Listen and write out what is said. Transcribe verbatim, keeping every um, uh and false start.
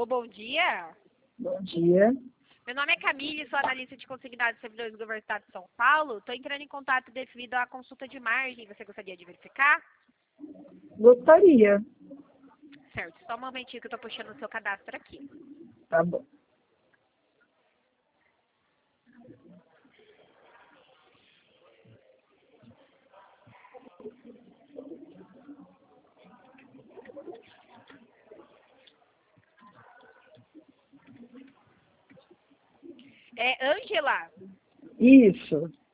Alô, bom dia. Bom dia. Meu nome é Camille, sou analista de consignados de servidores do Governo do Estado de São Paulo. Estou entrando em contato devido à consulta de margem. Você gostaria de verificar? Gostaria. Certo, só um momentinho que eu estou puxando o seu cadastro aqui. Tá bom. É Ângela? Isso.